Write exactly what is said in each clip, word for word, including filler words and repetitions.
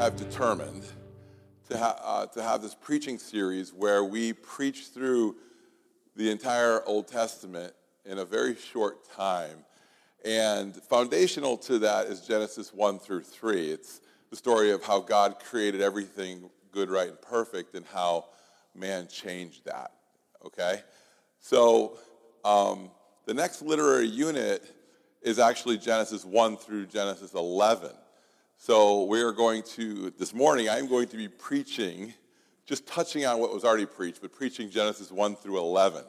have determined to, ha- uh, to have this preaching series where we preach through the entire Old Testament in a very short time. And foundational to that is Genesis one through three. It's the story of how God created everything good, right, and perfect, and how man changed that, okay? So um, the next literary unit is actually Genesis one through Genesis eleven. So we are going to, this morning, I'm going to be preaching, just touching on what was already preached, but preaching Genesis one through eleven.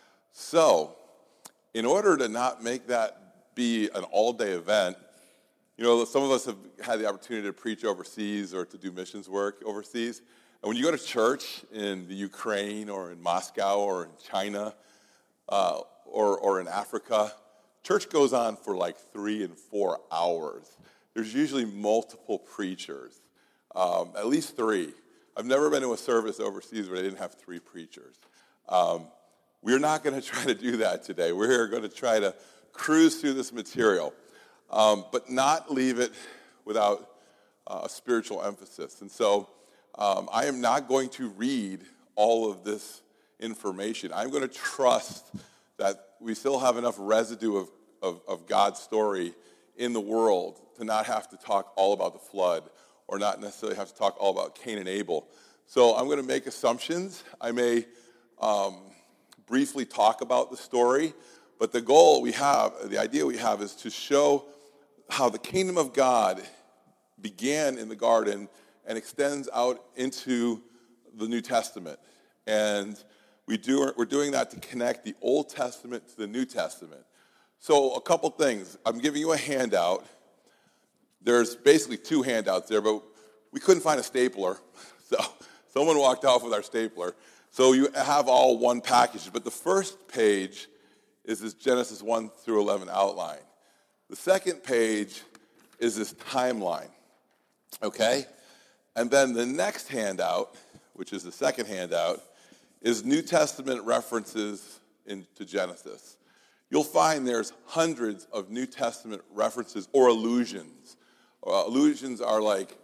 So, in order to not make that be an all-day event, you know, some of us have had the opportunity to preach overseas or to do missions work overseas. And when you go to church in the Ukraine or in Moscow or in China uh, or, or in Africa, church goes on for like three and four hours. There's usually multiple preachers, um, at least three. I've never been to a service overseas where they didn't have three preachers. Um, we're not going to try to do that today. We're going to try to cruise through this material, um, but not leave it without uh, a spiritual emphasis. And so um, I am not going to read all of this information. I'm going to trust that we still have enough residue of, of, of God's story in the world to not have to talk all about the flood or not necessarily have to talk all about Cain and Abel. So I'm going to make assumptions. I may um, briefly talk about the story, but the goal we have, the idea we have is to show how the kingdom of God began in the garden and extends out into the New Testament. And we do, we're doing that to connect the Old Testament to the New Testament. So a couple things. I'm giving you a handout. There's basically two handouts there, but we couldn't find a stapler. So someone walked off with our stapler. So you have all one package. But the first page is this Genesis one through eleven outline. The second page is this timeline. Okay? And then the next handout, which is the second handout, is New Testament references into Genesis. You'll find there's hundreds of New Testament references or allusions. Uh, allusions are like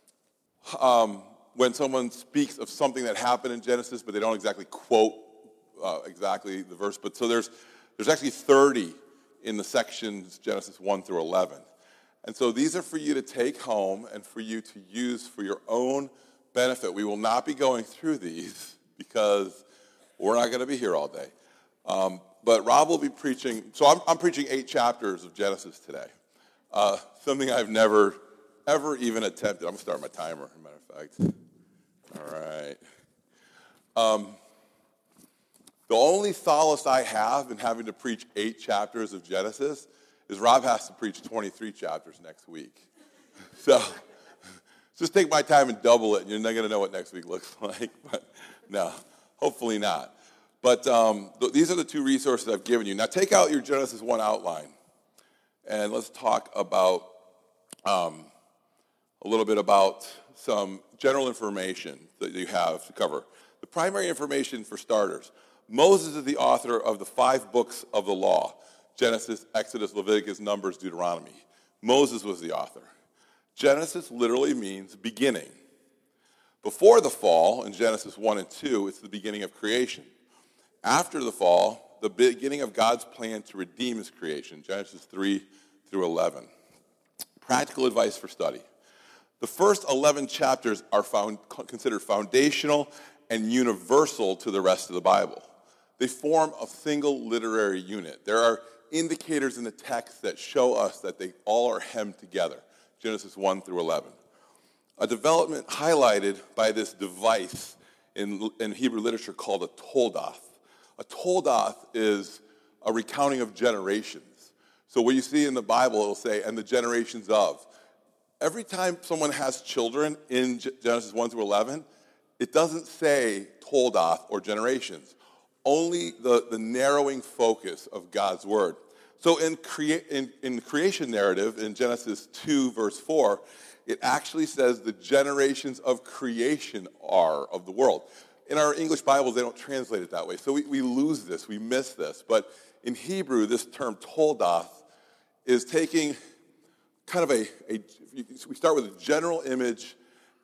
um, when someone speaks of something that happened in Genesis, but they don't exactly quote uh, exactly the verse. But so there's there's actually thirty in the sections Genesis one through eleven. And so these are for you to take home and for you to use for your own benefit. We will not be going through these because we're not going to be here all day. Um, but Rob will be preaching, so I'm, I'm preaching eight chapters of Genesis today. Uh, something I've never, ever even attempted. I'm going to start my timer, as a matter of fact. All right. Um, the only solace I have in having to preach eight chapters of Genesis is Rob has to preach twenty-three chapters next week. So just take my time and double it, and you're not going to know what next week looks like. But no, hopefully not. But um, th- these are the two resources I've given you. Now take out your Genesis one outline, and let's talk about um, a little bit about some general information that you have to cover. The primary information for starters, Moses is the author of the five books of the law, Genesis, Exodus, Leviticus, Numbers, Deuteronomy. Moses was the author. Genesis literally means beginning. Before the fall, in Genesis one and two, it's the beginning of creation. After the fall, the beginning of God's plan to redeem his creation, Genesis three through eleven. Practical advice for study. The first eleven chapters are found, considered foundational and universal to the rest of the Bible. They form a single literary unit. There are indicators in the text that show us that they all are hemmed together, Genesis one through eleven. A development highlighted by this device in, in Hebrew literature called a toldoth. A toldoth is a recounting of generations. So what you see in the Bible, it'll say, and the generations of. Every time someone has children in Genesis one through eleven, it doesn't say toldoth or generations. Only the, the narrowing focus of God's word. So in, crea- in, in the creation narrative, in Genesis two, verse four, it actually says the generations of creation are of the world. In our English Bibles, they don't translate it that way. So we, we lose this, we miss this. But in Hebrew, this term toldoth is taking kind of a, a, we start with a general image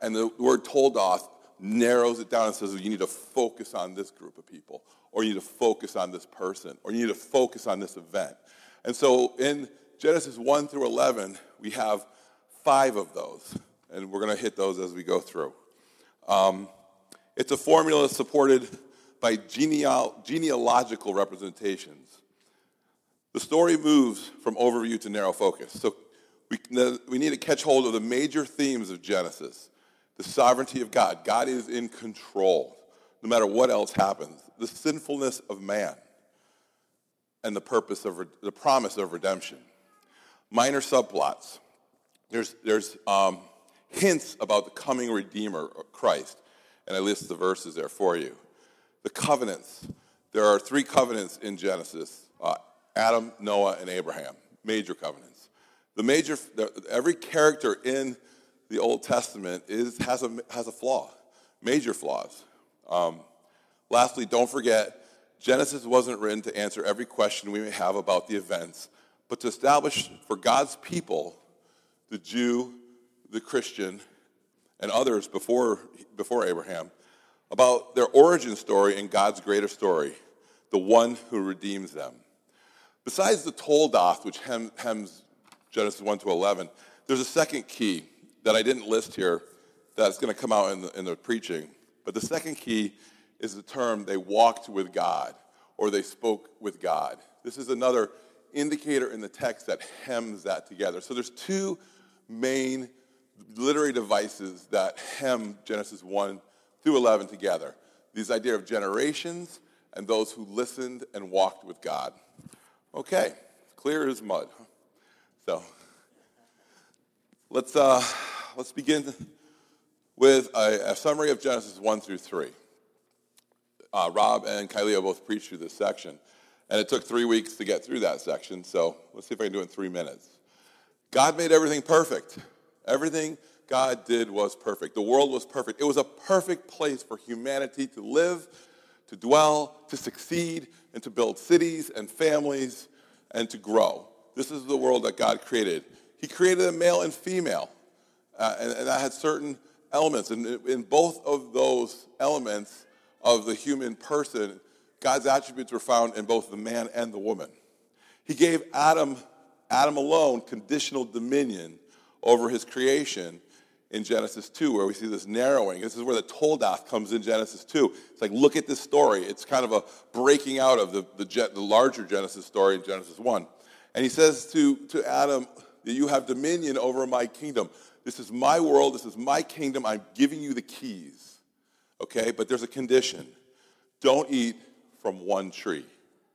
And the word toldos narrows it down and says, you need to focus on this group of people, or you need to focus on this person, or you need to focus on this event. And so in Genesis one through eleven, we have five of those, and we're going to hit those as we go through. Um, it's a formula supported by geneal- genealogical representations. The story moves from overview to narrow focus. So we, we need to catch hold of the major themes of Genesis. The sovereignty of God. God is in control, no matter what else happens. The sinfulness of man, and the purpose of the promise of redemption. Minor subplots. There's there's um, hints about the coming Redeemer, Christ, and I list the verses there for you. The covenants. There are three covenants in Genesis: uh, Adam, Noah, and Abraham. Major covenants. The major the, every character in the Old Testament is has a has a flaw, major flaws. Um, lastly, don't forget, Genesis wasn't written to answer every question we may have about the events, but to establish for God's people, the Jew, the Christian, and others before before Abraham, about their origin story and God's greater story, the one who redeems them. Besides the toldos, which hem, hems Genesis one to eleven, there's a second key that I didn't list here that's going to come out in the, in the preaching. But the second key is the term, they walked with God, or they spoke with God. This is another indicator in the text that hems that together. So there's two main literary devices that hem Genesis one through eleven together. This idea of generations and those who listened and walked with God. Okay, clear as mud. So let's uh, let's begin with a, a summary of Genesis one through three. Uh, Rob and Kylie both preached through this section, and it took three weeks to get through that section, so let's see if I can do it in three minutes. God made everything perfect. Everything God did was perfect. The world was perfect. It was a perfect place for humanity to live, to dwell, to succeed, and to build cities and families, and to grow. This is the world that God created. He created a male and female, uh, and, and that had certain elements. And in both of those elements of the human person, God's attributes were found in both the man and the woman. He gave Adam, Adam alone, conditional dominion over his creation in Genesis two, where we see this narrowing. This is where the toldos comes in Genesis two. It's like, look at this story. It's kind of a breaking out of the, the, the larger Genesis story in Genesis one. And he says to, to Adam, that you have dominion over my kingdom. This is my world. This is my kingdom. I'm giving you the keys. Okay? But there's a condition. Don't eat from one tree.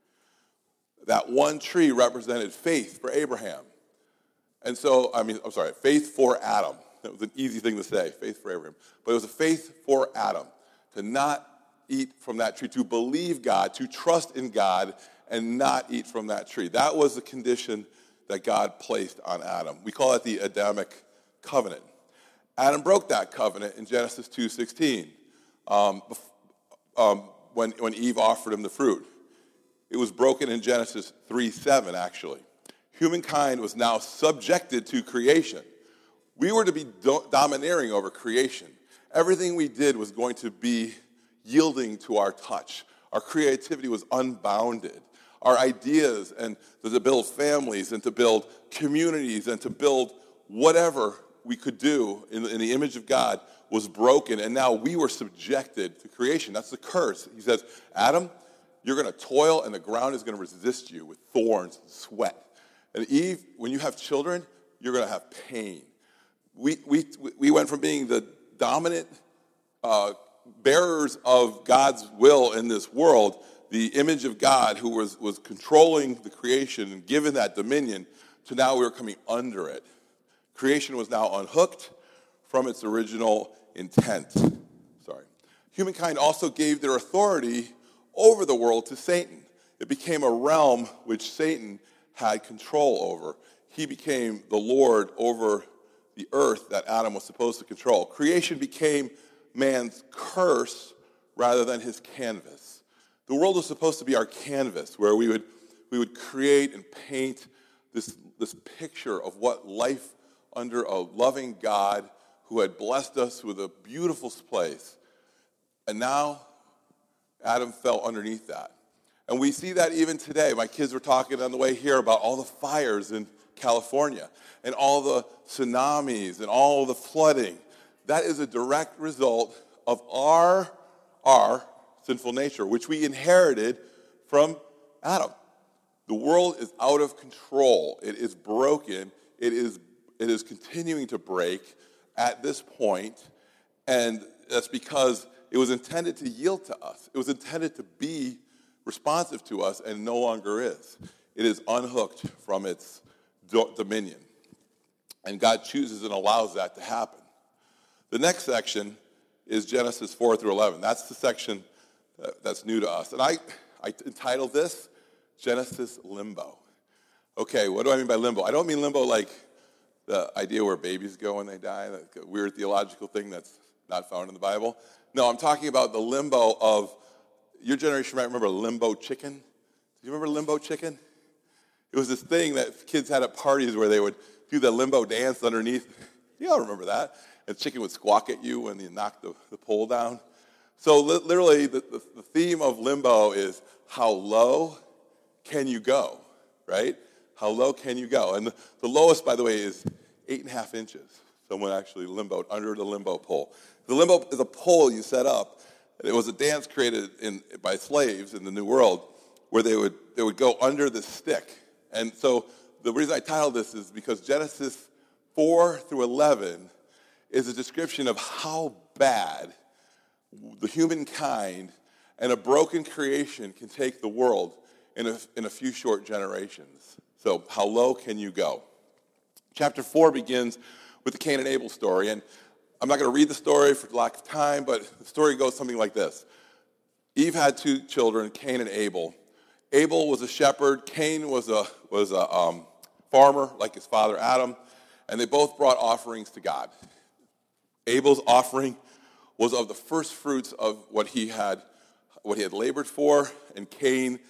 That one tree represented faith for Abraham. And so, I mean, I'm sorry, faith for Adam. That was an easy thing to say, faith for Abraham. But it was a faith for Adam, to not eat from that tree, to believe God, to trust in God, and not eat from that tree. That was the condition that God placed on Adam. We call it the Adamic covenant. Adam broke that covenant in Genesis two sixteen, um, um, when, when Eve offered him the fruit. It was broken in Genesis three seven, actually. Humankind was now subjected to creation. We were to be do- domineering over creation. Everything we did was going to be yielding to our touch. Our creativity was unbounded. Our ideas and to build families and to build communities and to build whatever we could do in, in the image of God was broken, and now we were subjected to creation. That's the curse. He says, Adam, you're going to toil, and the ground is going to resist you with thorns and sweat. And Eve, when you have children, you're going to have pain. We we we went from being the dominant uh, bearers of God's will in this world, the image of God who was, was controlling the creation and given that dominion, to now we were coming under it. Creation was now unhooked from its original intent. Sorry. Humankind also gave their authority over the world to Satan. It became a realm which Satan had control over. He became the Lord over the earth that Adam was supposed to control. Creation became man's curse rather than his canvas. The world was supposed to be our canvas, where we would we would create and paint this, this picture of what life under a loving God who had blessed us with a beautiful place. And now Adam fell underneath that. And we see that even today. My kids were talking on the way here about all the fires in California and all the tsunamis and all the flooding. That is a direct result of our, our sinful nature, which we inherited from Adam. The world is out of control. It is broken. It is, it is continuing to break at this point, and that's because it was intended to yield to us. It was intended to be responsive to us, and no longer is. It is unhooked from its do- dominion. And God chooses and allows that to happen. The next section is Genesis four through eleven. That's the section that's new to us. And I, I entitled this Genesis Limbo. Okay, what do I mean by limbo? I don't mean limbo like the idea where babies go when they die, that weird theological thing that's not found in the Bible. No, I'm talking about the limbo of, your generation might remember limbo chicken. Do you remember limbo chicken? It was this thing that kids had at parties where they would do the limbo dance underneath. You all remember that. And chicken would squawk at you when you knocked the, the pole down. So li- literally, the, the, the theme of limbo is how low can you go, right? How low can you go? And the, the lowest, by the way, is eight and a half inches. Someone actually limboed under the limbo pole. The limbo is a pole you set up. It was a dance created in, by slaves in the New World where they would they would go under the stick. And so the reason I titled this is because Genesis four through eleven is a description of how bad the humankind and a broken creation can take the world in a, in a few short generations. So how low can you go? Chapter four begins with the Cain and Abel story. And I'm not going to read the story for lack of time, but the story goes something like this. Eve had two children, Cain and Abel. Abel was a shepherd. Cain was a, was a um, farmer like his father Adam. And they both brought offerings to God. Abel's offering was of the first fruits of what he had what he had labored for, and Cain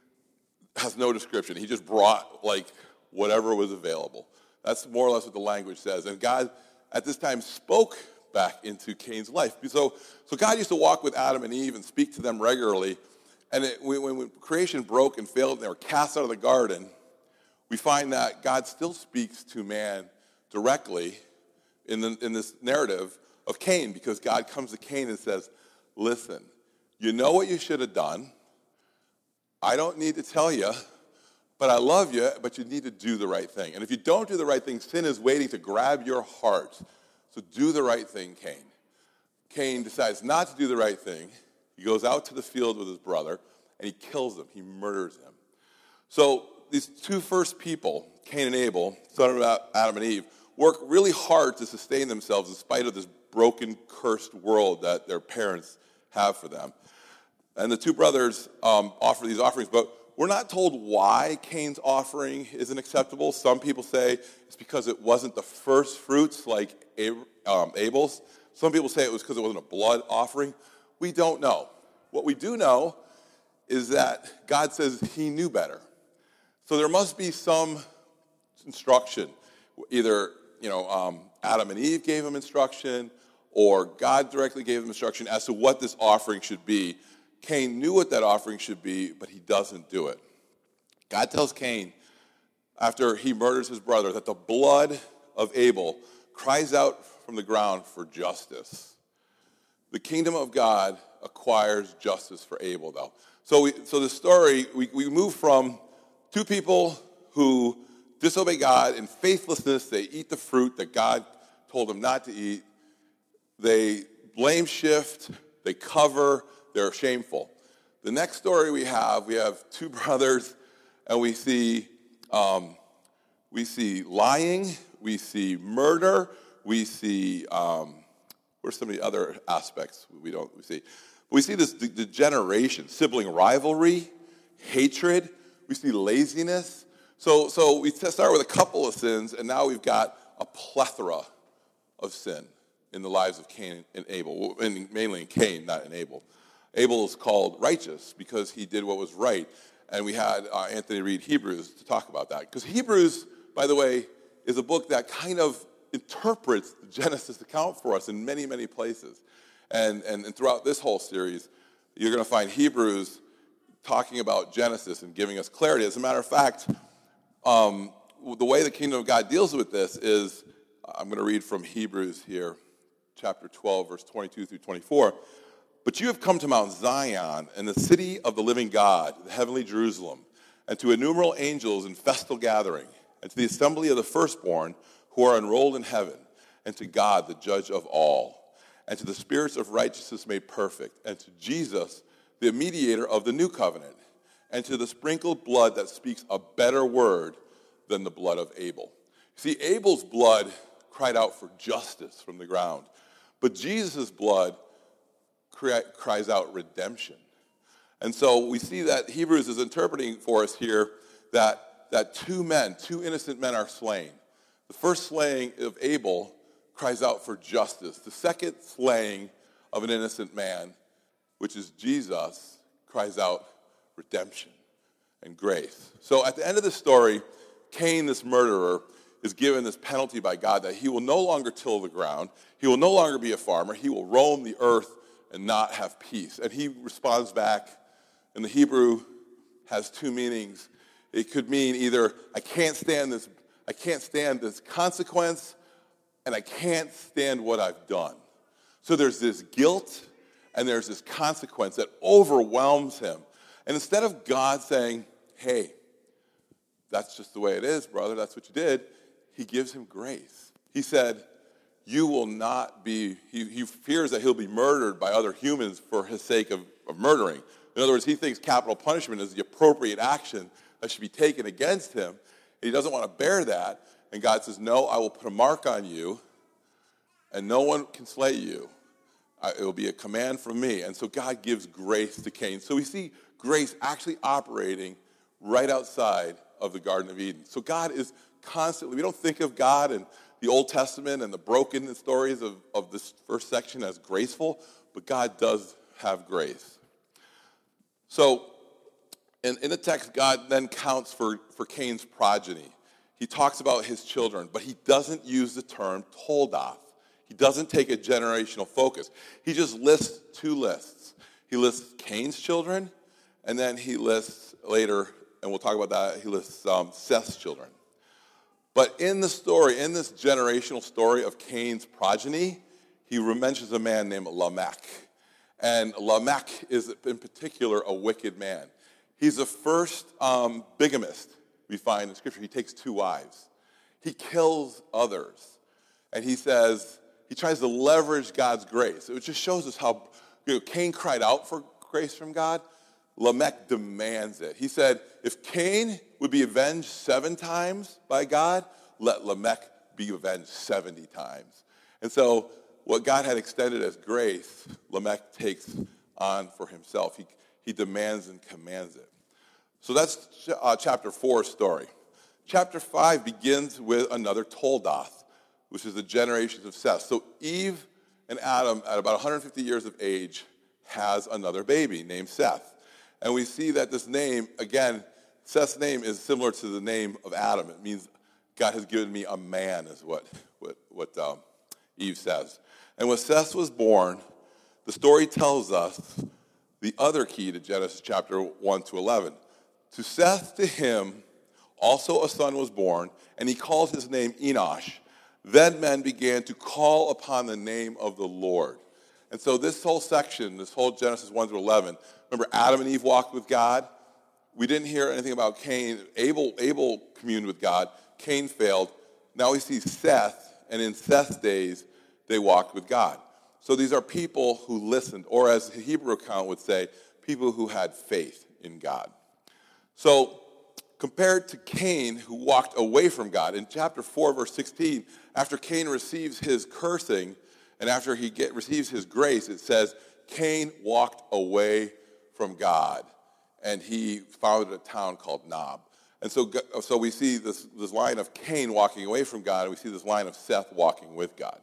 has no description. He just brought like whatever was available. That's more or less what the language says. And God at this time spoke back into Cain's life. So, so God used to walk with Adam and Eve and speak to them regularly. And it, when, when creation broke and failed and they were cast out of the garden, we find that God still speaks to man directly in, the, in this narrative of Cain, because God comes to Cain and says, listen, you know what you should have done. I don't need to tell you, but I love you, but you need to do the right thing. And if you don't do the right thing, sin is waiting to grab your heart. So do the right thing, Cain. Cain decides not to do the right thing. He goes out to the field with his brother, and he kills him. He murders him. So these two first people, Cain and Abel, son of Adam and Eve, work really hard to sustain themselves in spite of this broken, cursed world that their parents have for them. And the two brothers um, offer these offerings, but we're not told why Cain's offering isn't acceptable. Some people say it's because it wasn't the first fruits like um, Abel's. Some people say it was because it wasn't a blood offering. We don't know. What we do know is that God says he knew better. So there must be some instruction. Either, you know, um, Adam and Eve gave him instruction, or God directly gave him instruction as to what this offering should be. Cain knew what that offering should be, but he doesn't do it. God tells Cain, after he murders his brother, that the blood of Abel cries out from the ground for justice. The kingdom of God acquires justice for Abel, though. So we, so the story, we, we move from two people who disobey God in faithlessness. They eat the fruit that God told them not to eat. They blame shift, they cover, they're shameful. The next story we have, we have two brothers, and we see um, we see lying, we see murder, we see um, where's some of the other aspects we don't we see. We see this degeneration, sibling rivalry, hatred. We see laziness. So so we start with a couple of sins, and now we've got a plethora of sin in the lives of Cain and Abel, and mainly in Cain, not in Abel. Abel is called righteous because he did what was right. And we had uh, Anthony read Hebrews to talk about that. Because Hebrews, by the way, is a book that kind of interprets the Genesis account for us in many, many places. And, and, and throughout this whole series, you're going to find Hebrews talking about Genesis and giving us clarity. As a matter of fact, um, the way the kingdom of God deals with this is, I'm going to read from Hebrews here, chapter twelve, verse twenty-two through twenty-four. But you have come to Mount Zion and the city of the living God, the heavenly Jerusalem, and to innumerable angels in festal gathering, and to the assembly of the firstborn who are enrolled in heaven, and to God, the judge of all, and to the spirits of righteousness made perfect, and to Jesus, the mediator of the new covenant, and to the sprinkled blood that speaks a better word than the blood of Abel. See, Abel's blood cried out for justice from the ground, but Jesus' blood cry, cries out redemption. And so we see that Hebrews is interpreting for us here that, that two men, two innocent men are slain. The first slaying of Abel cries out for justice. The second slaying of an innocent man, which is Jesus, cries out redemption and grace. So at the end of the story, Cain, this murderer, is given this penalty by God that he will no longer till the ground, he will no longer be a farmer, he will roam the earth and not have peace. And he responds back, and the Hebrew has two meanings. It could mean either I can't stand this, I can't stand this consequence, and I can't stand what I've done. So there's this guilt and there's this consequence that overwhelms him. And instead of God saying, hey, that's just the way it is, brother, that's what you did, he gives him grace. He said, you will not be, he, he fears that he'll be murdered by other humans for his sake of, of murdering. In other words, he thinks capital punishment is the appropriate action that should be taken against him. He doesn't want to bear that. And God says, no, I will put a mark on you, and no one can slay you. It will be a command from me. And so God gives grace to Cain. So we see grace actually operating right outside of the Garden of Eden. So God is constantly, we don't think of God in the Old Testament and the broken stories of, of this first section as graceful, but God does have grace. So in, in the text, God then counts for, for Cain's progeny. He talks about his children, but he doesn't use the term toldoth. He doesn't take a generational focus. He just lists two lists. He lists Cain's children, and then he lists later, and we'll talk about that, he lists um, Seth's children. But in the story, in this generational story of Cain's progeny, he mentions a man named Lamech. And Lamech is in particular a wicked man. He's the first um, bigamist we find in Scripture. He takes two wives. He kills others. And he says, he tries to leverage God's grace. It just shows us how, you know, Cain cried out for grace from God. Lamech demands it. He said, if Cain would be avenged seven times by God, let Lamech be avenged seventy times. And so what God had extended as grace, Lamech takes on for himself. He, he demands and commands it. So that's uh, chapter four's story. Chapter five begins with another toldoth, which is the generations of Seth. So Eve and Adam, at about one hundred fifty years of age, has another baby named Seth. And we see that this name, again, Seth's name is similar to the name of Adam. It means God has given me a man, is what, what, what um, Eve says. And when Seth was born, the story tells us the other key to Genesis chapter one to eleven. To Seth, to him, also a son was born, and he called his name Enosh. Then men began to call upon the name of the Lord. And so this whole section, this whole Genesis one to eleven, remember Adam and Eve walked with God. We didn't hear anything about Cain. Abel, Abel communed with God. Cain failed. Now we see Seth, and in Seth's days, they walked with God. So these are people who listened, or as the Hebrew account would say, people who had faith in God. So compared to Cain, who walked away from God, in chapter four, verse sixteen, after Cain receives his cursing, and after he get, receives his grace, it says, Cain walked away from God, and he founded a town called Nob. And so, so we see this, this line of Cain walking away from God, and we see this line of Seth walking with God.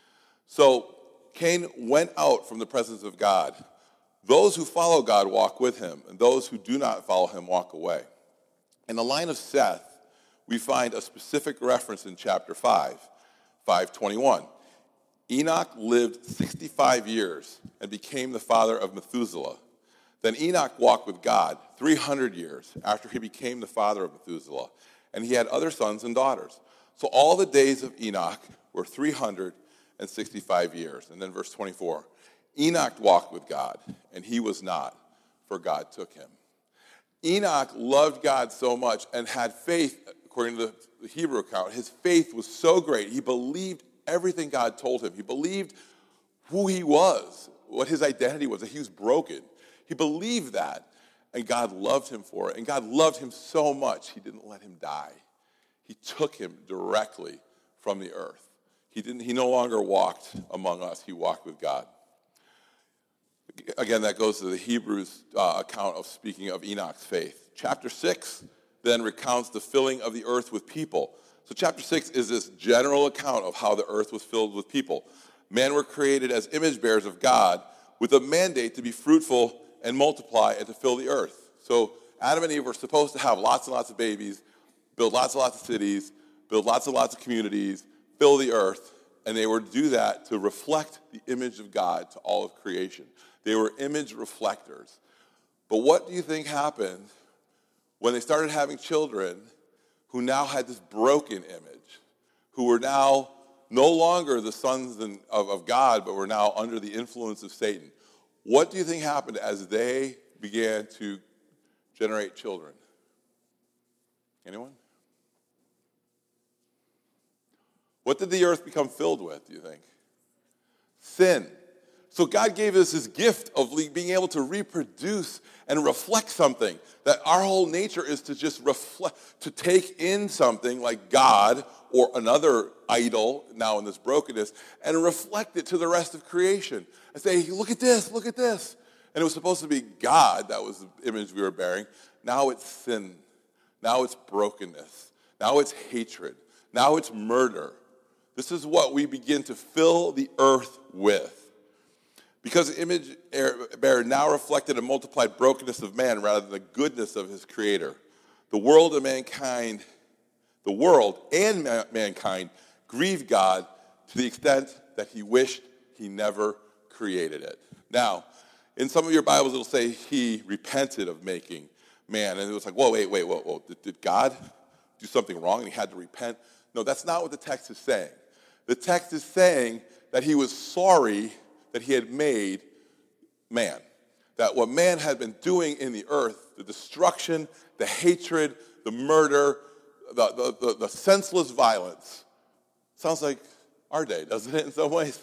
So Cain went out from the presence of God. Those who follow God walk with him, and those who do not follow him walk away. In the line of Seth, we find a specific reference in chapter five, five twenty-one. Enoch lived sixty-five years and became the father of Methuselah. Then Enoch walked with God three hundred years after he became the father of Methuselah, and he had other sons and daughters. So all the days of Enoch were three hundred sixty-five years. And then verse twenty-four, Enoch walked with God, and he was not, for God took him. Enoch loved God so much and had faith, according to the Hebrew account. His faith was so great. He believed everything God told him. He believed who he was, what his identity was, that he was broken. He believed that, and God loved him for it. And God loved him so much, he didn't let him die. He took him directly from the earth. He didn't. He no longer walked among us. He walked with God. Again, that goes to the Hebrews uh, account of speaking of Enoch's faith. Chapter six then recounts the filling of the earth with people. So chapter six is this general account of how the earth was filled with people. Men were created as image bearers of God with a mandate to be fruitful and multiply and to fill the earth. So Adam and Eve were supposed to have lots and lots of babies, build lots and lots of cities, build lots and lots of communities, fill the earth, and they were to do that to reflect the image of God to all of creation. They were image reflectors. But what do you think happened when they started having children who now had this broken image, who were now no longer the sons of, of God, but were now under the influence of Satan? What do you think happened as they began to generate children? Anyone? What did the earth become filled with, do you think? Sin. So God gave us this gift of being able to reproduce and reflect something. That our whole nature is to just reflect, to take in something like God or another idol, now in this brokenness, and reflect it to the rest of creation. And say, look at this, look at this. And it was supposed to be God, that was the image we were bearing. Now it's sin. Now it's brokenness. Now it's hatred. Now it's murder. This is what we begin to fill the earth with. Because the image bearer now reflected a multiplied brokenness of man rather than the goodness of his creator. The world and mankind, the world and ma- mankind grieved God to the extent that he wished he never created it. Now, in some of your Bibles, it'll say he repented of making man. And it was like, whoa, wait, wait, whoa, whoa. Did, did God do something wrong and he had to repent? No, that's not what the text is saying. The text is saying that he was sorry that he had made man. That what man had been doing in the earth, the destruction, the hatred, the murder, the, the, the, the senseless violence, sounds like our day, doesn't it, in some ways?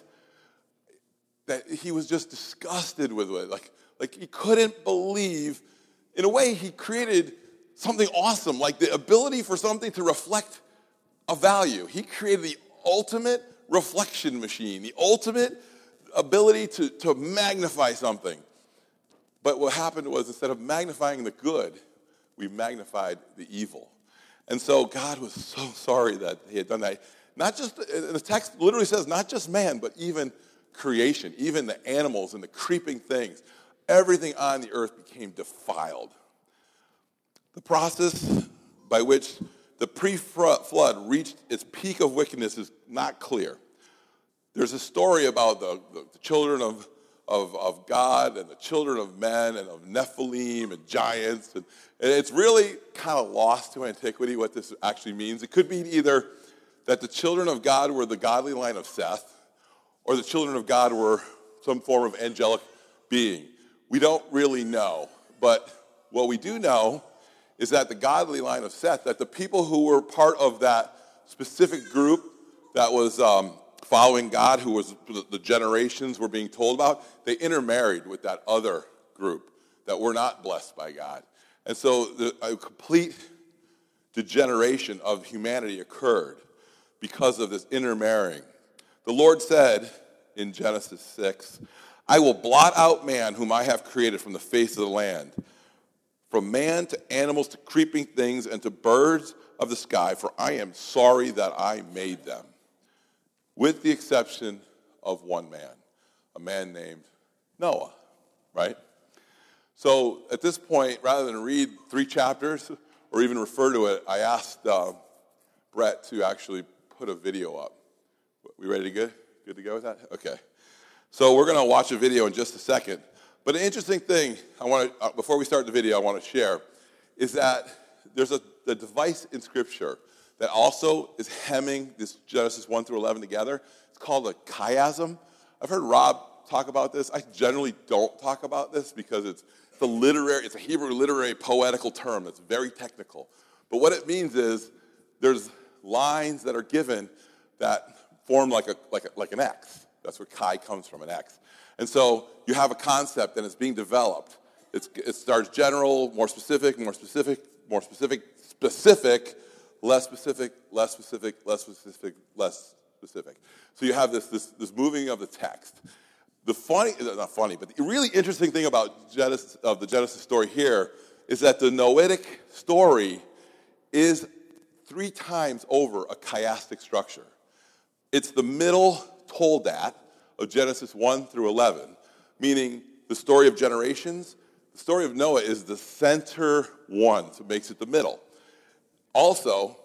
That he was just disgusted with it. Like, like he couldn't believe, in a way, he created something awesome, like the ability for something to reflect a value. He created the ultimate reflection machine, the ultimate ability to, to magnify something. But what happened was, instead of magnifying the good, we magnified the evil. And so God was so sorry that he had done that. Not just, the text literally says, not just man, but even creation, even the animals and the creeping things. Everything on the earth became defiled. The process by which the pre-flood reached its peak of wickedness is not clear. There's a story about the, the, the children of, of, of God and the children of men and of Nephilim and giants. And, and it's really kind of lost to antiquity what this actually means. It could mean either that the children of God were the godly line of Seth, or the children of God were some form of angelic being. We don't really know. But what we do know is that the godly line of Seth, that the people who were part of that specific group that was um, following God, who was the generations we're being told about, they intermarried with that other group that were not blessed by God. And so the, a complete degeneration of humanity occurred because of this intermarrying. The Lord said in Genesis six, I will blot out man whom I have created from the face of the land, from man to animals to creeping things and to birds of the sky, for I am sorry that I made them. With the exception of one man, a man named Noah, right? So at this point, rather than read three chapters or even refer to it, I asked uh, Brett to actually put a video up We ready to go? Good to go with that? Okay. So we're going to watch a video in just a second. But an interesting thing I want to, uh, before we start the video, I want to share is that there's a, a device in Scripture that also is hemming this Genesis one through eleven together. It's called a chiasm. I've heard Rob talk about this. I generally don't talk about this because it's, it's a literary, it's a Hebrew literary poetical term that's very technical. But what it means is there's lines that are given that form like a like a, like an X. That's where chi comes from, an X. And so you have a concept and it's being developed. It's, it starts general, more specific, more specific, more specific, specific, less specific, less specific, less specific, less specific. So you have this this, this moving of the text. The funny, not funny, but the really interesting thing about Genesis, of the Genesis story here is that the Noahic story is three times over a chiastic structure. It's the middle Toldat of Genesis one through eleven, meaning the story of generations. The story of Noah is the center one, so it makes it the middle. Also,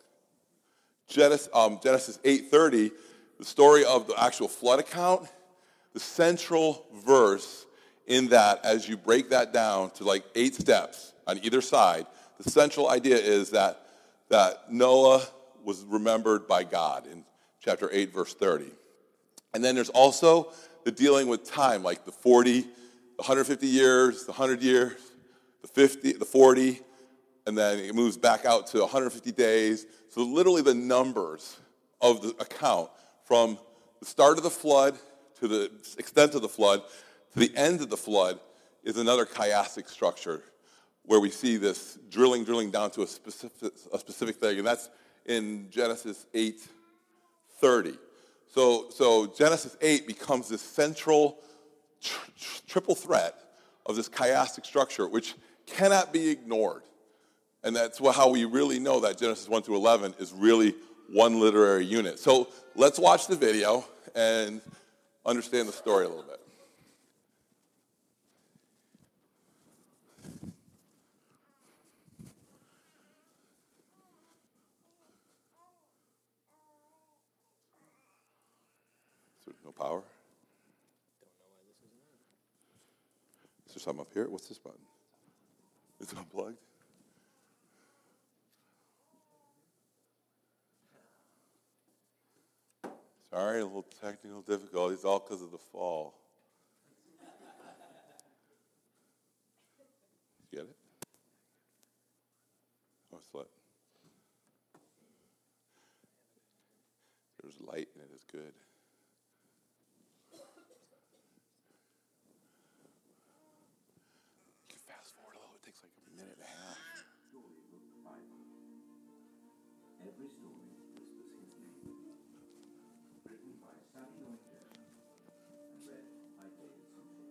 Genesis, um, Genesis eight thirty, the story of the actual flood account, the central verse in that, as you break that down to like eight steps on either side, the central idea is that, that Noah was remembered by God in chapter eight, verse thirty. And then there's also the dealing with time, like the forty, the one hundred fifty years, the one hundred years, the fifty, the forty, and then it moves back out to one hundred fifty days. So literally the numbers of the account from the start of the flood to the extent of the flood to the end of the flood is another chiastic structure where we see this drilling, drilling down to a specific, a specific thing, and that's in Genesis eight thirty. So, so Genesis eight becomes this central tr- tr- triple threat of this chiastic structure, which cannot be ignored. And that's what, how we really know that Genesis one through eleven is really one literary unit. So let's watch the video and understand the story a little bit. So no power? Is there something up here? What's this button? Is it unplugged? Sorry, a little technical difficulties, all because of the fall. Get it? Oh, slut. There's light and it is good. You can fast forward a little, it takes like a minute and a half. Every story whispers his name. Written by Sally Lloyd Jones and read by David Suchet.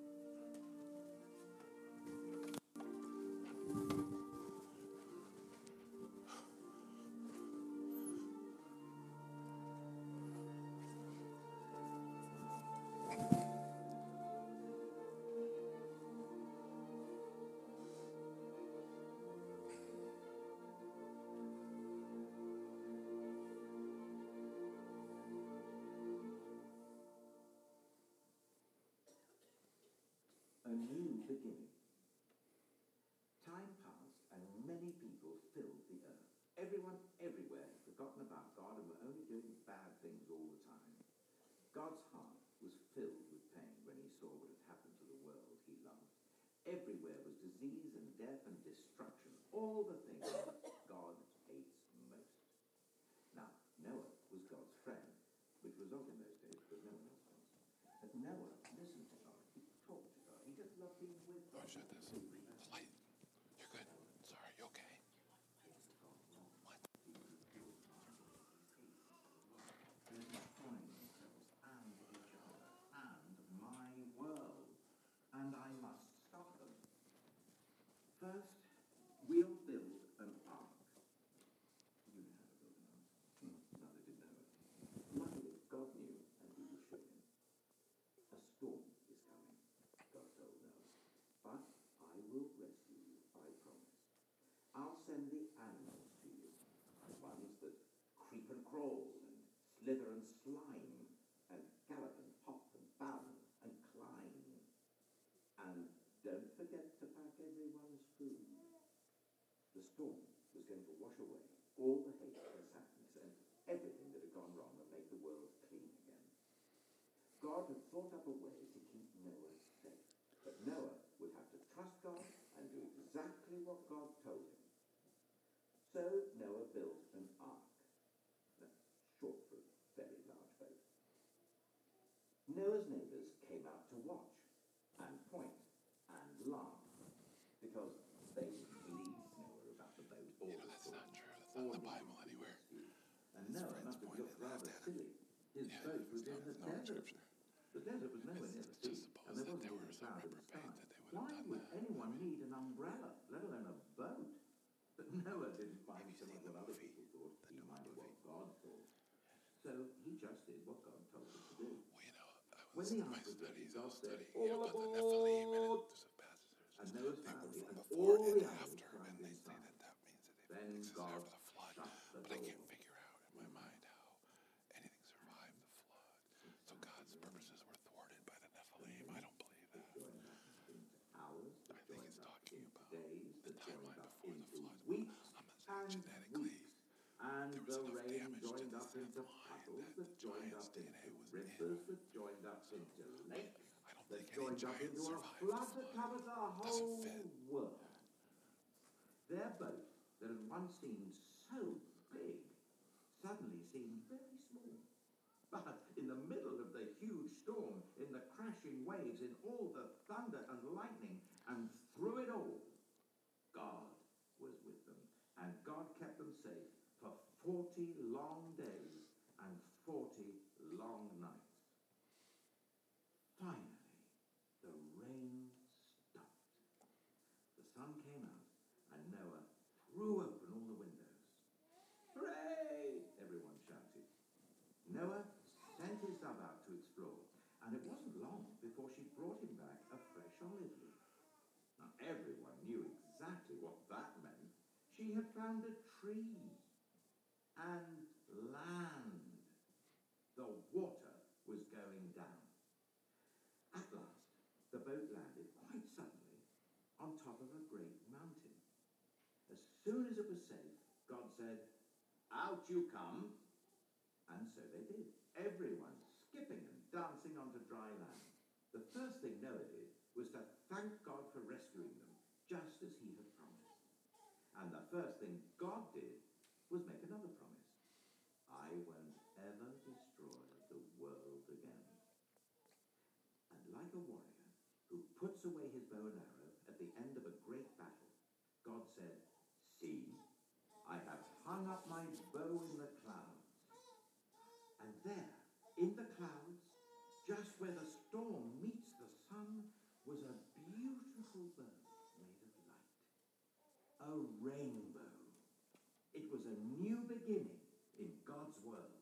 A new beginning. Time passed and many people filled the earth. Everyone everywhere had forgotten about God and were only doing bad things all the time. God's heart was filled with pain when he saw what had happened to the world he loved. Everywhere was disease and death and destruction, all the things God hates most. Now, Noah was God's friend, which was odd in those days because no one else was. But Noah listened to God. He talked to God. He just loved being with God. Oh, shut this. The light. You're good. Sorry, you okay? What? Destroying themselves and each other and my world, and I must stop them. First, we'll build an ark. You know how to build an ark. Hmm. No, they didn't know it. Luckily, God knew, and he was show him. A storm is coming, God told Noah. But I will rescue you, I promise. I'll send the animals to you, ones that creep and crawl and slither and slime storm was going to wash away all the hate and sadness and everything that had gone wrong and make the world clean again. God had thought up a way to keep Noah safe. But Noah would have to trust God and do exactly what God told him. So Noah built an ark. That's short for a very large boat. Noah's neighbors came out to watch and point and laugh because they didn't believe Noah about the boat or You know, the that's storm. not true. That's not in the Bible anywhere. And His Noah friends must have pointed looked and rather laughed at silly. His Yeah, boat it was was in not, the it's not in desert. Scripture. The desert was nowhere It's near the just sea, suppose and there that wasn't there even was a cloud in river the bank sky. that they would Why have done would that. anyone I mean, need an umbrella, let alone a boat? But Noah didn't mind Have you so seen much the what other movie? people thought. The He new minded what movie? God thought. So he just did what God told him to do. well, you know, I When was the in my ark was ready, studies, I God was said, studying "All about the Nephilim, and aboard!" it, there's a passage that And says Noah's they were family from and before all and the animals after, climbed and they say inside. that that means that it Then existed God after the flood. shut the But I door. can't figure out in my mind how anything survived the flood. So God's purposes were thwarted by the Nephilim. I don't believe that. Joined up into hours, I think joined it's up talking into about days, the that joined timeline up before the into flood. weeks I'm not saying and genetically weeks. And there was the enough rain damage to joined the up into sand line puddles, that that the joined giant's up D N into A was in. rivers, that joined up into lakes, I don't that think any joined up giants into a survived the flood that flood. covered the Doesn't whole fit. world. Their boat, that had once seemed so big, suddenly seemed very small. But in the middle of the huge storm, in the crashing waves, in all the thunder and lightning, and through it all, God was with them. And God kept them safe for forty long days and forty long nights. Finally, the rain stopped. The sun came out, and Noah threw open all the windows. Hooray! Everyone shouted. Noah sent his dove out to explore, and it wasn't long before she brought him back a fresh olive leaf. Now, everyone knew exactly what that meant. She had found a tree and land. The water was going down. At last, the boat landed quite suddenly on top of a great mountain. As soon as it was safe, God said, "Out you come." And so they did, everyone skipping and dancing onto dry land. The first thing Noah did was to thank God for rescuing them, just as he had promised. And the first thing God did was make another promise. I won't ever destroy the world again. And like a warrior who puts away his bow and arrow at the end of a great battle, God said, "See, I have hung up my bow in the clouds." And there, in the clouds, just where the storm meets the sun, was a beautiful bird made of light. A rainbow. It was a new beginning in God's world.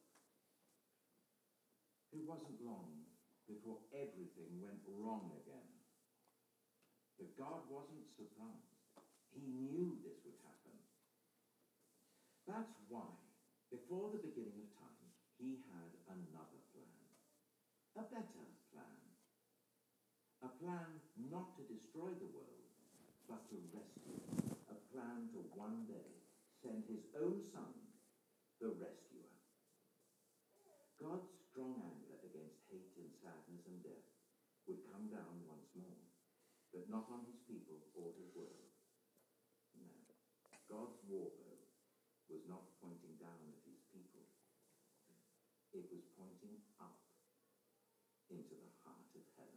It wasn't long before everything went wrong again. But God wasn't surprised. He knew this would happen. That's why, before the beginning of time, he had another plan. A better plan. A plan not to destroy the world, but to rescue it. A plan to one day send his own son, the rescuer. God's strong anger against hate and sadness and death would come down once more, but not on his people or his world. No, God's war bow was not pointing down at his people. It was pointing up into the heart of heaven.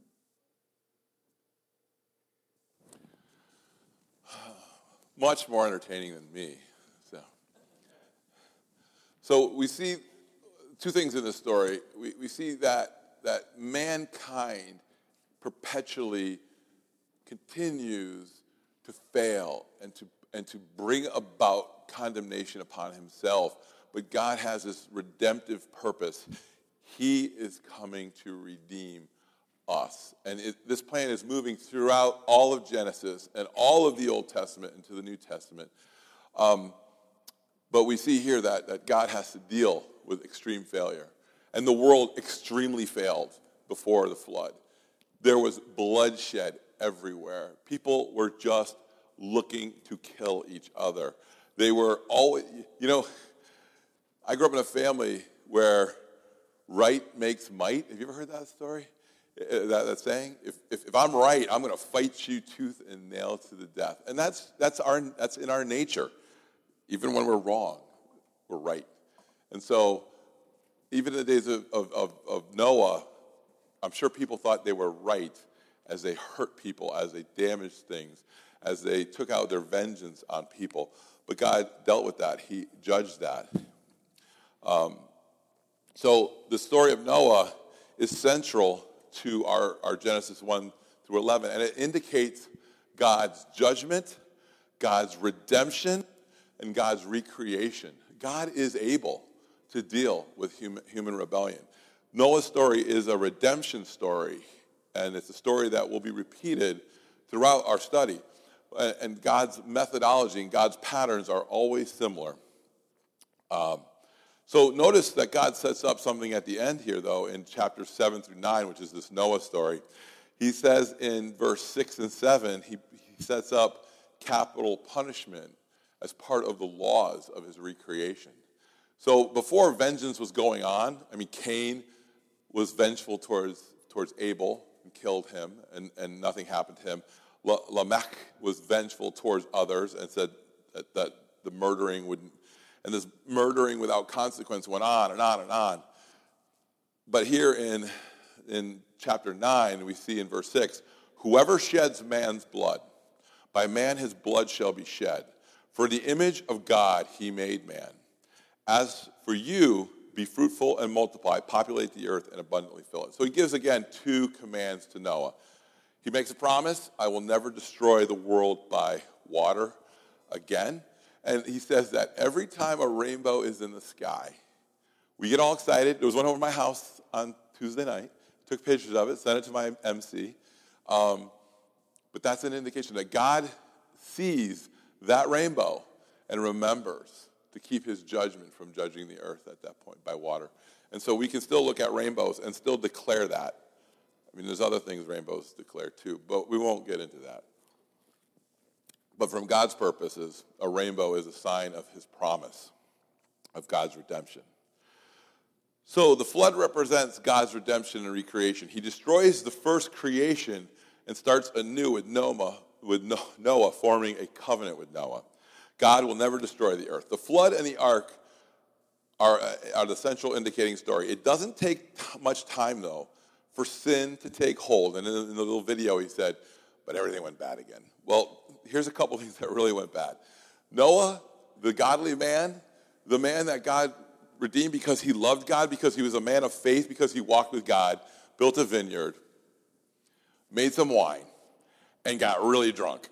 Much more entertaining than me. So, so we see two things in this story. We, we see that, that mankind perpetually continues to fail and to, and to bring about condemnation upon himself. But God has this redemptive purpose. He is coming to redeem us. And it, this plan is moving throughout all of Genesis and all of the Old Testament into the New Testament. Um, but we see here that, that God has to deal with extreme failure. And the world extremely failed before the flood. There was bloodshed everywhere. People were just looking to kill each other. They were always, you know, I grew up in a family where right makes might. Have you ever heard that story? That, that saying? If, if, if I'm right, I'm going to fight you tooth and nail to the death. And that's, that's, our, that's in our nature. Even when we're wrong, we're right. And so even in the days of, of, of, of Noah, I'm sure people thought they were right as they hurt people, as they damaged things, as they took out their vengeance on people. But God dealt with that. He judged that. Um, so the story of Noah is central to our, our Genesis one through eleven, and it indicates God's judgment, God's redemption, and God's recreation. God is able to deal with human, human rebellion. Noah's story is a redemption story, and it's a story that will be repeated throughout our study. And God's methodology and God's patterns are always similar. Um, so notice that God sets up something at the end here, though, in chapters seven through nine, which is this Noah story. He says in verse six and seven, he, he sets up capital punishment as part of the laws of his recreation. So before vengeance was going on, I mean, Cain was vengeful towards, towards Abel and killed him, and, and nothing happened to him. Lamech was vengeful towards others and said that, that the murdering would, and this murdering without consequence went on and on and on. But here in, in chapter nine, we see in verse six, whoever sheds man's blood, by man his blood shall be shed. For the image of God he made man. As for you, be fruitful and multiply, populate the earth and abundantly fill it. So he gives again two commands to Noah. He makes a promise, I will never destroy the world by water again. And he says that every time a rainbow is in the sky, we get all excited. There was one over my house on Tuesday night. Took pictures of it, sent it to my M C. Um, but that's an indication that God sees that rainbow and remembers to keep his judgment from judging the earth at that point by water. And so we can still look at rainbows and still declare that. I mean, there's other things rainbows declare too, but we won't get into that. But from God's purposes, a rainbow is a sign of his promise, of God's redemption. So the flood represents God's redemption and recreation. He destroys the first creation and starts anew with Noah, with Noah forming a covenant with Noah. God will never destroy the earth. The flood and the ark are, are the central indicating story. It doesn't take t- much time, though, for sin to take hold. And in, in the little video he said, but everything went bad again. Well, here's a couple things that really went bad. Noah, the godly man, the man that God redeemed because he loved God, because he was a man of faith, because he walked with God, built a vineyard, made some wine, and got really drunk.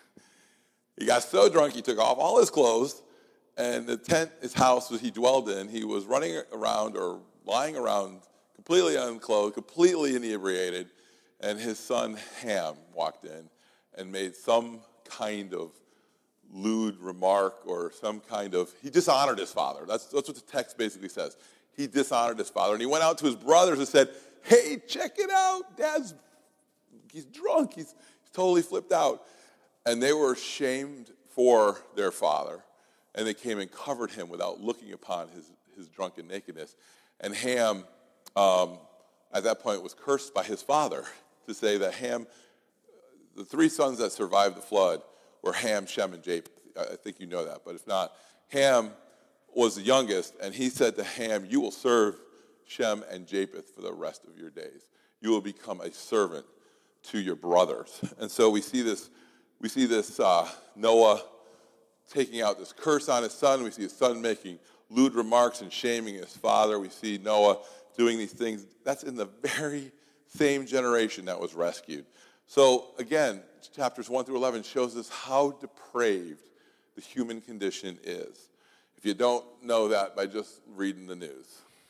He got so drunk he took off all his clothes, and the tent, his house that he dwelled in, he was running around or lying around completely unclothed, completely inebriated, and his son Ham walked in and made some kind of lewd remark or some kind of, he dishonored his father. That's, that's what the text basically says. He dishonored his father, and he went out to his brothers and said, hey, check it out, Dad's, he's drunk, he's, he's totally flipped out. And they were ashamed for their father, and they came and covered him without looking upon his, his drunken nakedness. And Ham, um, at that point, was cursed by his father to say that Ham, the three sons that survived the flood were Ham, Shem, and Japheth. I think you know that, but if not, Ham was the youngest, and he said to Ham, you will serve Shem and Japheth for the rest of your days. You will become a servant to your brothers. And so we see this We see this uh, Noah taking out this curse on his son. We see his son making lewd remarks and shaming his father. We see Noah doing these things. That's in the very same generation that was rescued. So again, chapters one through eleven shows us how depraved the human condition is. If you don't know that by just reading the news,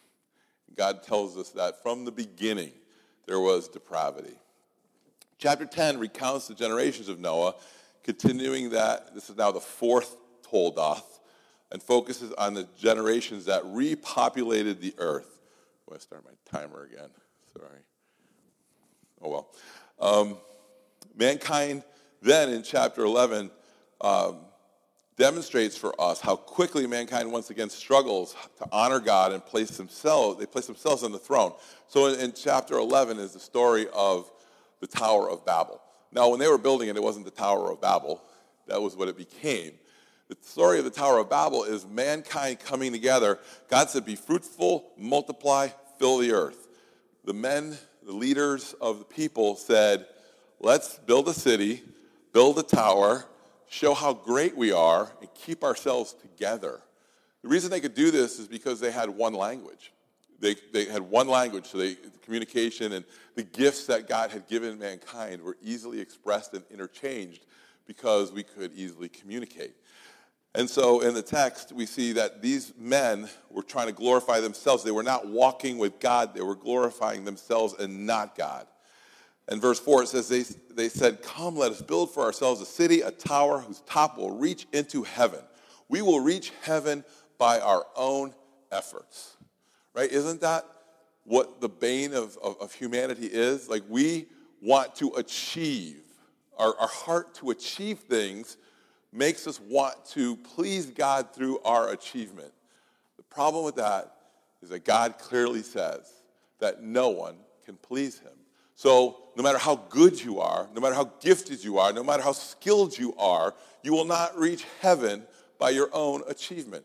God tells us that from the beginning there was depravity. Chapter ten recounts the generations of Noah, continuing that, this is now the fourth Toldoth, and focuses on the generations that repopulated the earth. I'm going to start my timer again. Sorry. Oh, well. Um, mankind then, in chapter eleven, um, demonstrates for us how quickly mankind once again struggles to honor God and place themselves, they place themselves on the throne. So in, in chapter eleven is the story of the Tower of Babel. Now, when they were building it, it wasn't the Tower of Babel. That was what it became. The story of the Tower of Babel is mankind coming together. God said, be fruitful, multiply, fill the earth. The men, the leaders of the people said, let's build a city, build a tower, show how great we are, and keep ourselves together. The reason they could do this is because they had one language. They, they had one language, so they, the communication and the gifts that God had given mankind were easily expressed and interchanged because we could easily communicate. And so in the text, we see that these men were trying to glorify themselves. They were not walking with God. They were glorifying themselves and not God. In verse four, it says, they, they said, come, let us build for ourselves a city, a tower whose top will reach into heaven. We will reach heaven by our own efforts. Right? Isn't that what the bane of, of, of humanity is? Like, we want to achieve. Our, our heart to achieve things makes us want to please God through our achievement. The problem with that is that God clearly says that no one can please him. So no matter how good you are, no matter how gifted you are, no matter how skilled you are, you will not reach heaven by your own achievement.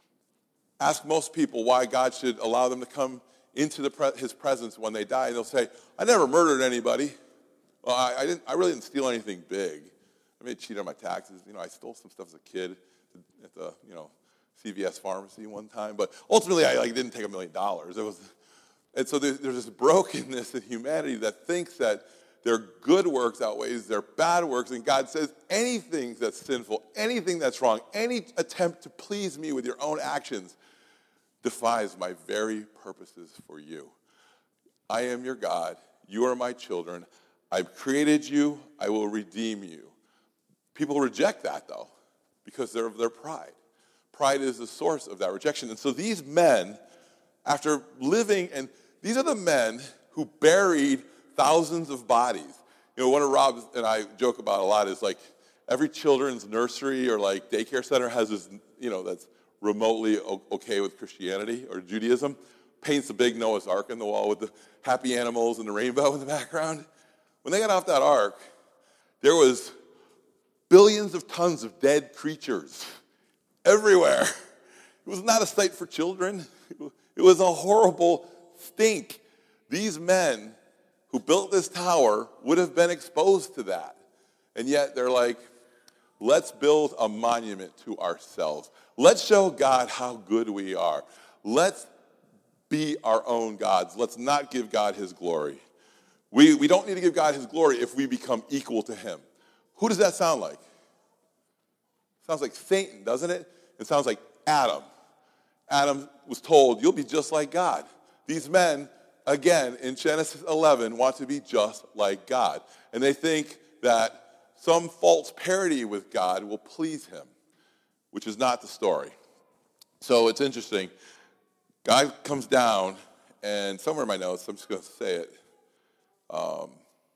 Ask most people why God should allow them to come into the pre- his presence when they die, and they'll say, I never murdered anybody. Well, I, I, didn't, I really didn't steal anything big. I may cheat on my taxes. You know, I stole some stuff as a kid at the, you know, C V S pharmacy one time. But ultimately, I like, didn't take a million dollars. It was, and so there's, there's this brokenness in humanity that thinks that their good works outweighs their bad works. And God says anything that's sinful, anything that's wrong, any attempt to please me with your own actions defies my very purposes for you. I am your God. You are my children. I've created you. I will redeem you. People reject that, though, because they're of their pride. Pride is the source of that rejection. And so these men, after living, and these are the men who buried thousands of bodies. You know, one of Rob and I joke about a lot is like every children's nursery or like daycare center has this, you know, that's remotely okay with Christianity or Judaism, paints a big Noah's Ark on the wall with the happy animals and the rainbow in the background. When they got off that ark, there was billions of tons of dead creatures everywhere. It was not a sight for children. It was a horrible stink. These men who built this tower would have been exposed to that. And yet they're like, let's build a monument to ourselves. Let's show God how good we are. Let's be our own gods. Let's not give God his glory. We, we don't need to give God his glory if we become equal to him. Who does that sound like? Sounds like Satan, doesn't it? It sounds like Adam. Adam was told, you'll be just like God. These men, again, in Genesis eleven, want to be just like God. And they think that some false parity with God will please him, which is not the story. So it's interesting. God comes down, and somewhere in my notes, I'm just going to say it. Um,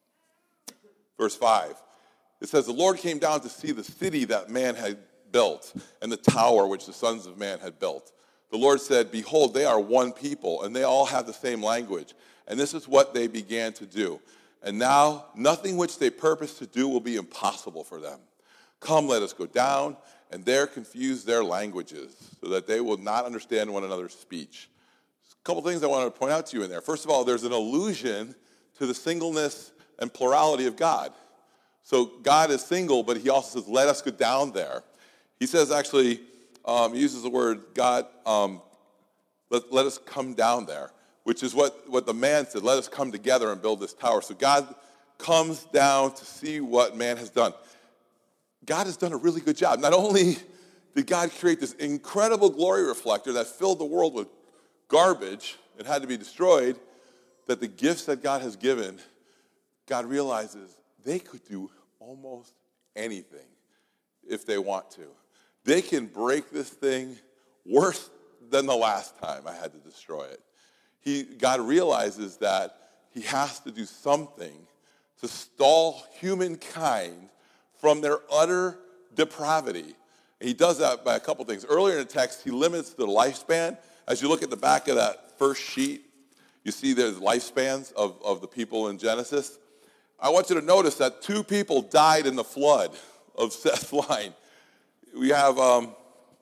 verse five. It says, the Lord came down to see the city that man had built and the tower which the sons of man had built. The Lord said, behold, they are one people, and they all have the same language. And this is what they began to do. And now nothing which they purpose to do will be impossible for them. Come, let us go down, and there confuse their languages, so that they will not understand one another's speech. There's a couple things I want to point out to you in there. First of all, there's an allusion to the singleness and plurality of God. So God is single, but he also says, let us go down there. He says, actually, um, he uses the word, God, um, let, let us come down there, which is what, what the man said, let us come together and build this tower. So God comes down to see what man has done. God has done a really good job. Not only did God create this incredible glory reflector that filled the world with garbage and had to be destroyed, that the gifts that God has given, God realizes they could do almost anything if they want to. They can break this thing worse than the last time I had to destroy it. He, God realizes that he has to do something to stall humankind from their utter depravity. And he does that by a couple things. Earlier in the text, he limits the lifespan. As you look at the back of that first sheet, you see there's lifespans of, of the people in Genesis. I want you to notice that two people died in the flood of Seth's line. We have, um,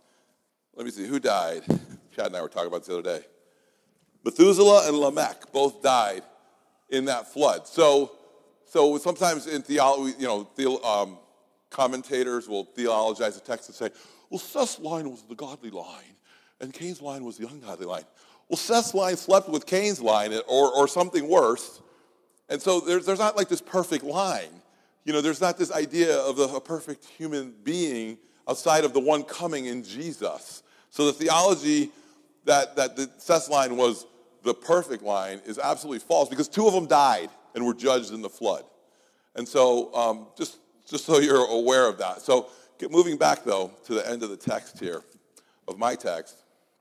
let me see, who died? Chad and I were talking about this the other day. Methuselah and Lamech both died in that flood. So, so sometimes in theology, you know, the, um, commentators will theologize the text and say, well, Seth's line was the godly line, and Cain's line was the ungodly line. Well, Seth's line slept with Cain's line, or, or something worse. And so there's, there's not like this perfect line. You know, there's not this idea of the, a perfect human being outside of the one coming in Jesus. So the theology that, that the Seth's line was the perfect line is absolutely false, because two of them died and were judged in the flood. And so um, just, just so you're aware of that. So get moving back, though, to the end of the text here, of my text.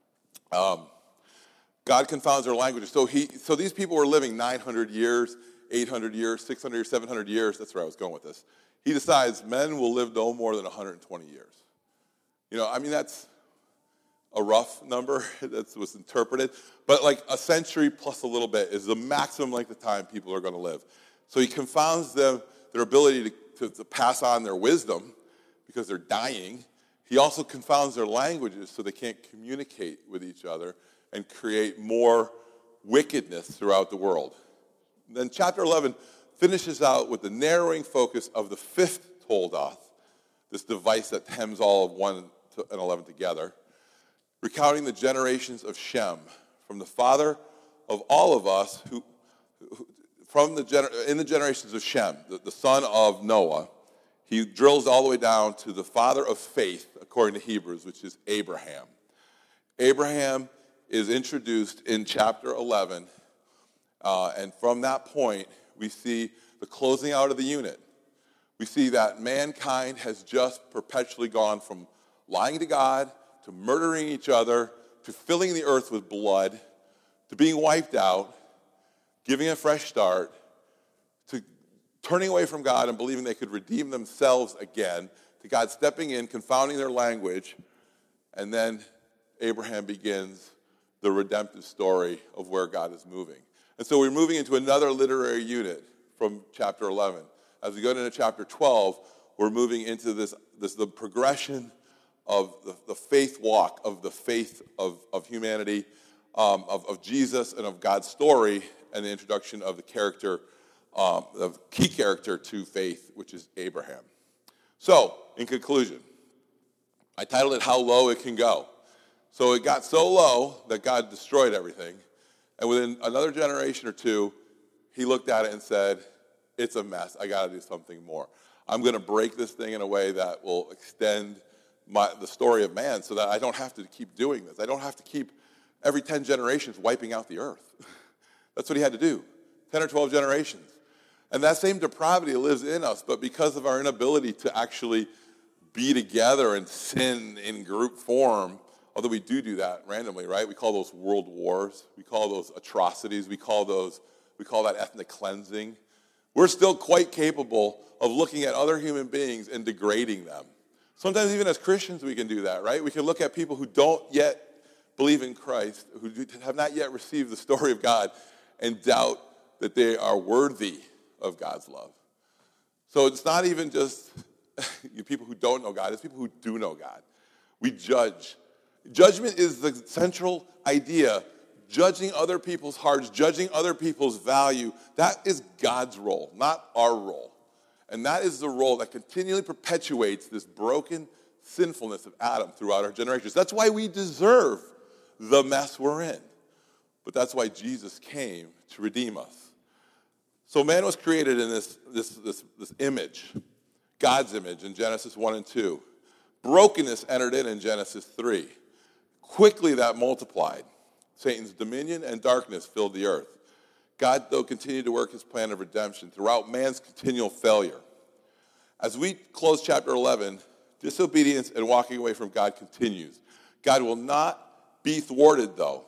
Um, God confounds their languages. So he, so these people were living nine hundred years, eight hundred years, six hundred years, seven hundred years. That's where I was going with this. He decides men will live no more than one hundred twenty years. You know, I mean, that's a rough number. That was interpreted. But like a century plus a little bit is the maximum length of time people are going to live. So he confounds them, their ability to, to, to pass on their wisdom because they're dying. He also confounds their languages so they can't communicate with each other and create more wickedness throughout the world. Then chapter eleven finishes out with the narrowing focus of the fifth Toldoth, this device that hems all of one and eleven together, recounting the generations of Shem, from the father of all of us, who, who from the gener- in the generations of Shem, the, the son of Noah. He drills all the way down to the father of faith, according to Hebrews, which is Abraham. Abraham is introduced in chapter eleven, uh, and from that point, we see the closing out of the unit. We see that mankind has just perpetually gone from lying to God, to murdering each other, to filling the earth with blood, to being wiped out, giving a fresh start, to turning away from God and believing they could redeem themselves again, to God stepping in, confounding their language, and then Abraham begins the redemptive story of where God is moving. And so we're moving into another literary unit from chapter eleven. As we go into chapter twelve, we're moving into this, this the progression of the, the faith walk, of the faith of, of humanity, um, of, of Jesus and of God's story, and the introduction of the character, um, the key character to faith, which is Abraham. So, in conclusion, I titled it How Low It Can Go. So it got so low that God destroyed everything. And within another generation or two, he looked at it and said, it's a mess. I got to do something more. I'm going to break this thing in a way that will extend my, the story of man so that I don't have to keep doing this. I don't have to keep every ten generations wiping out the earth. That's what he had to do, ten or twelve generations. And that same depravity lives in us, but because of our inability to actually be together and sin in group form, although we do do that randomly, right? We call those world wars. We call those atrocities. We call those, we call that ethnic cleansing. We're still quite capable of looking at other human beings and degrading them. Sometimes even as Christians we can do that, right? We can look at people who don't yet believe in Christ, who have not yet received the story of God, and doubt that they are worthy of God's love. So it's not even just people who don't know God, it's people who do know God. We judge. Judgment is the central idea. Judging other people's hearts, judging other people's value, that is God's role, not our role. And that is the role that continually perpetuates this broken sinfulness of Adam throughout our generations. That's why we deserve the mess we're in. But that's why Jesus came to redeem us. So man was created in this, this, this, this image, God's image in Genesis one and two. Brokenness entered in in Genesis three. Quickly that multiplied. Satan's dominion and darkness filled the earth. God, though, continued to work his plan of redemption throughout man's continual failure. As we close chapter eleven, disobedience and walking away from God continues. God will not be thwarted, though.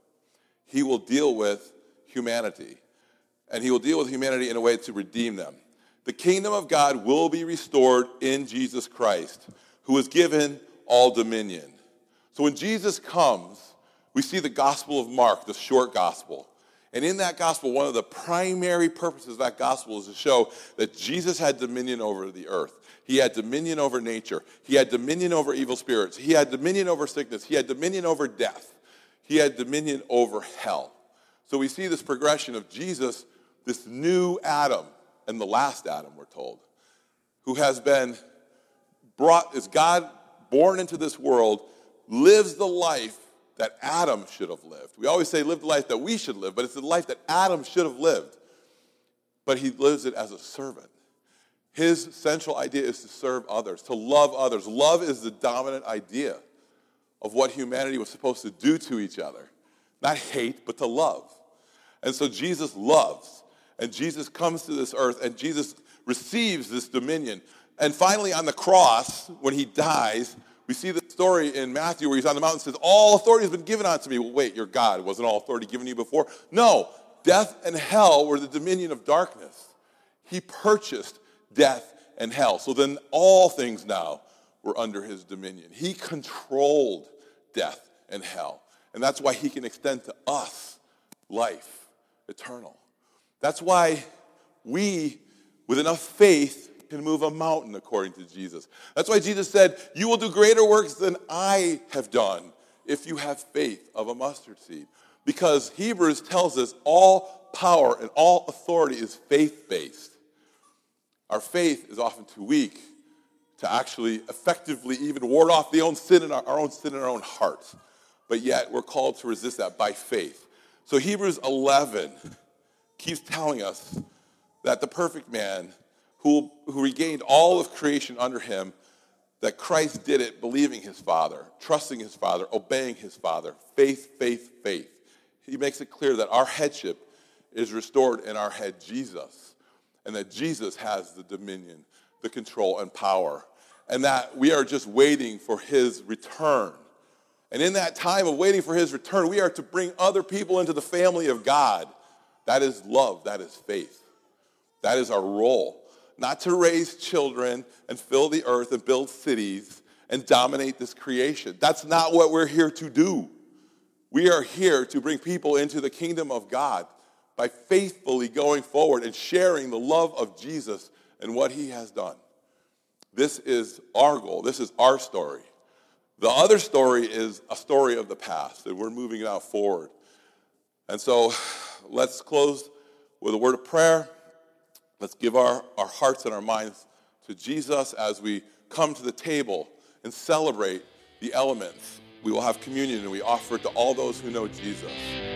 He will deal with humanity. And he will deal with humanity in a way to redeem them. The kingdom of God will be restored in Jesus Christ, who is given all dominion. So when Jesus comes, we see the Gospel of Mark, the short gospel. And in that gospel, one of the primary purposes of that gospel is to show that Jesus had dominion over the earth. He had dominion over nature. He had dominion over evil spirits. He had dominion over sickness. He had dominion over death. He had dominion over hell. So we see this progression of Jesus, this new Adam, and the last Adam, we're told, who has been brought, is God born into this world, lives the life that Adam should have lived. We always say live the life that we should live, but it's the life that Adam should have lived. But he lives it as a servant. His central idea is to serve others, to love others. Love is the dominant idea of what humanity was supposed to do to each other. Not hate, but to love. And so Jesus loves. And Jesus comes to this earth, and Jesus receives this dominion. And finally, on the cross, when he dies, we see the story in Matthew where he's on the mountain and says, all authority has been given unto me. Well, wait, you're God. Wasn't all authority given to you before? No. Death and hell were the dominion of darkness. He purchased death and hell. So then all things now were under his dominion. He controlled death and hell. And that's why he can extend to us life eternal. That's why we, with enough faith, can move a mountain according to Jesus. That's why Jesus said, you will do greater works than I have done if you have faith of a mustard seed. Because Hebrews tells us all power and all authority is faith-based. Our faith is often too weak to actually effectively even ward off the own sin in our, our own sin in our own hearts. But yet we're called to resist that by faith. So Hebrews eleven keeps telling us that the perfect man who, who regained all of creation under him, that Christ did it believing his Father, trusting his Father, obeying his Father, faith, faith, faith. He makes it clear that our headship is restored in our head, Jesus, and that Jesus has the dominion, the control, and power, and that we are just waiting for his return. And in that time of waiting for his return, we are to bring other people into the family of God. That is love. That is faith. That is our role. Not to raise children and fill the earth and build cities and dominate this creation. That's not what we're here to do. We are here to bring people into the kingdom of God by faithfully going forward and sharing the love of Jesus and what he has done. This is our goal. This is our story. The other story is a story of the past, and we're moving it out forward. And so let's close with a word of prayer. Let's give our, our hearts and our minds to Jesus as we come to the table and celebrate the elements. We will have communion, and we offer it to all those who know Jesus.